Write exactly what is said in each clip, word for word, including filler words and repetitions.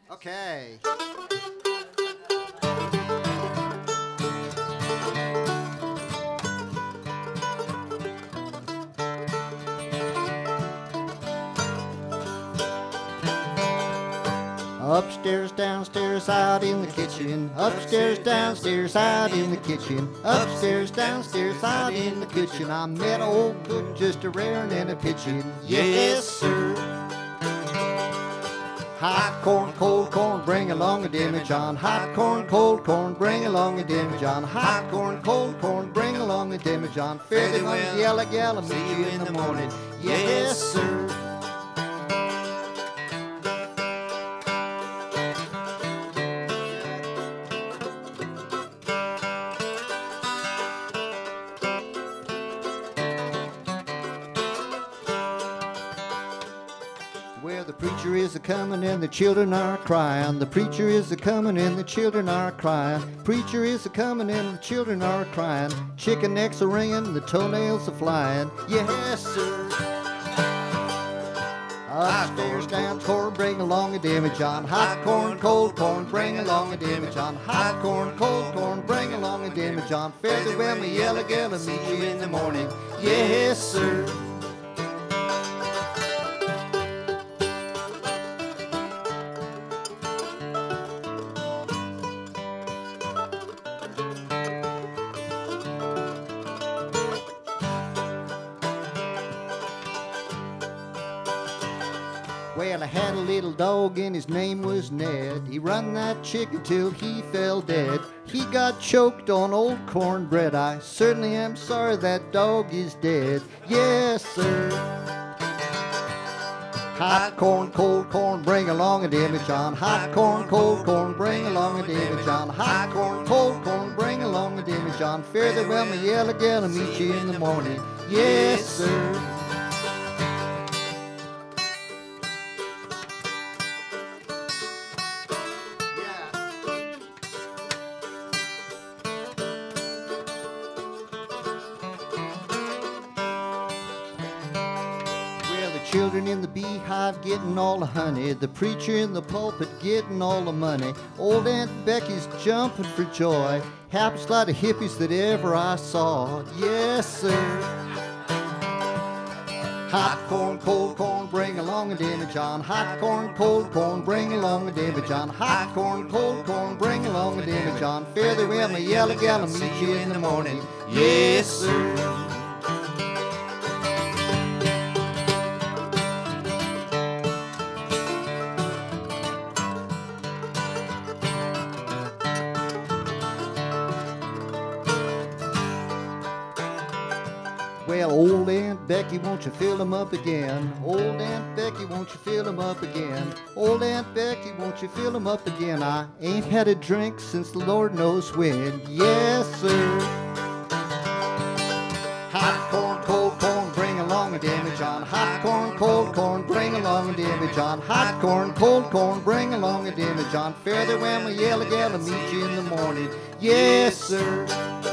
Okay. Upstairs, downstairs, out in the kitchen. Upstairs, downstairs, out in the kitchen. Upstairs, downstairs, out in the kitchen. I met old Book just a raring and a pitching. Yes, sir. Hot corn, cold corn, bring along a demijohn. Hot corn, cold corn, bring along a demijohn. Hot corn, cold corn, bring along a demijohn. Fare thee well, yellow gal, and meet you in the morning. Yes, sir. Where the preacher is a-comin' and the children are crying. The preacher is a-comin' and the children are crying. Preacher is a-comin' and the children are crying. Chicken necks are ringing, the toenails are flying. Yes, sir. Upstairs, down corn, bring along a demijohn. Hot corn, cold corn, bring along a demijohn. Hot corn, cold corn, bring along a demijohn. Fare thee well, me yellow gal, and meet you in the morning. Yes, sir. Well, I had a little dog and his name was Ned. He run that chicken till he fell dead. He got choked on old cornbread. I certainly am sorry that dog is dead. Yes, sir. Hot corn, cold corn, bring along a demijohn. Hot corn, cold corn, bring along a demijohn. Hot corn, cold corn, bring along a demijohn. Fare thee well, my yellow gal, and meet you in the morning. Yes, sir. Children in the beehive getting all the honey. The preacher in the pulpit getting all the money. Old Aunt Becky's jumping for joy. Happiest lot of hippies that ever I saw. Yes, sir. Hot corn, cold corn, bring along a demijohn. Hot corn, cold corn, bring along a demijohn. Hot corn, cold corn, bring along a demijohn. Fare thee well, my yellow gal, and meet you in the morning. Yes, sir. Well, old Aunt Becky, won't you fill 'em up again? Old Aunt Becky, won't you fill 'em up again? Old Aunt Becky, won't you fill 'em up again? I ain't had a drink since the Lord knows when. Yes, sir. Hot corn, cold corn, bring along a demijohn. Hot corn, cold corn, bring along a demijohn. Hot corn, cold corn, bring along a demijohn. Fare thee well, my yellow gal, and meet you in the morning. Yes, sir.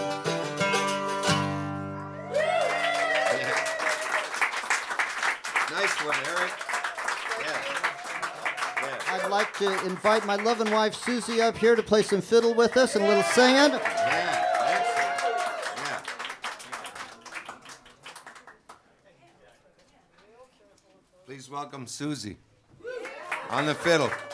Nice one, Eric. Yeah. Yeah. I'd like to invite my loving wife Susie up here to play some fiddle with us and a little singing. Yeah, excellent. Yeah. Please welcome Susie on the fiddle.